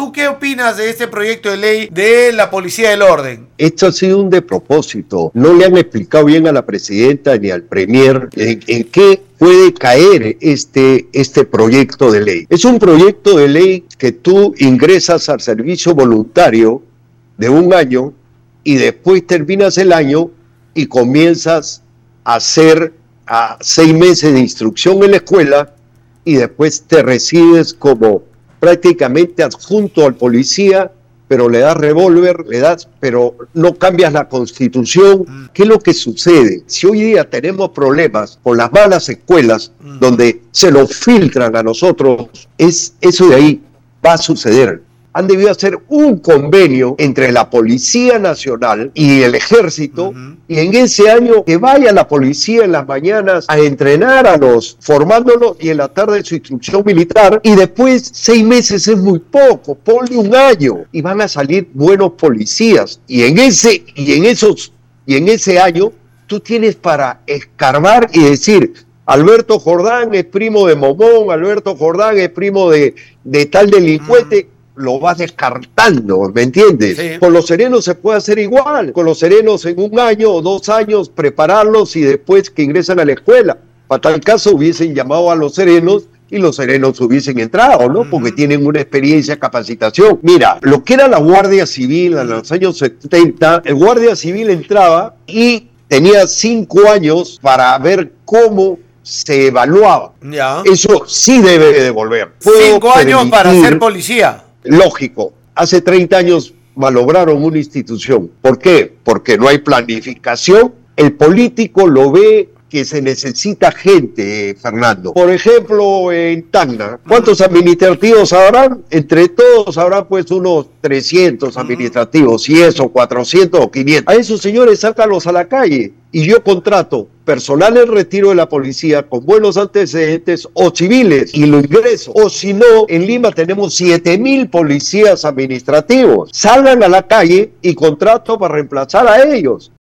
¿Tú qué opinas de este proyecto de ley de la policía del orden? Esto ha sido un despropósito. No le han explicado bien a la presidenta ni al premier en qué puede caer este proyecto de ley. Es un proyecto de ley que tú ingresas al servicio voluntario de 1 año y después terminas el año y comienzas a hacer 6 meses de instrucción en la escuela y después te recibes como prácticamente adjunto al policía, pero le das revólver, pero no cambias la constitución. ¿Qué es lo que sucede? Si hoy día tenemos problemas con las malas escuelas, donde se nos filtran a nosotros, eso de ahí va a suceder. Han debido hacer un convenio entre la Policía Nacional y el Ejército, y en ese año que vaya la policía en las mañanas a entrenar a los, formándolos, y en la tarde su instrucción militar, y después 6 meses es muy poco, ponle 1 año, y van a salir buenos policías, y en ese año tú tienes para escarbar y decir: Alberto Jordán es primo de Momón, Alberto Jordán es primo de tal delincuente. Lo vas descartando, ¿me entiendes? Sí. Con los serenos se puede hacer igual. Con los serenos en 1 año o 2 años prepararlos y después que ingresan a la escuela. Para tal caso hubiesen llamado a los serenos y los serenos hubiesen entrado, ¿no? Porque tienen una experiencia, capacitación. Mira, lo que era la Guardia Civil en los años 70, el Guardia Civil entraba y tenía 5 años para ver cómo se evaluaba. Ya. Eso sí debe de devolver. 5 años para ser policía. Lógico, hace 30 años malograron una institución. ¿Por qué? Porque no hay planificación. El político lo ve que se necesita gente, Fernando. Por ejemplo, en Tacna, ¿cuántos administrativos habrán? Entre todos habrán pues unos 300 administrativos, y eso, 400 o 500. A esos señores sácalos a la calle y yo contrato personal en retiro de la policía con buenos antecedentes o civiles y lo ingreso. O si no, en Lima tenemos 7,000 policías administrativos. Salgan a la calle y contrato para reemplazar a ellos.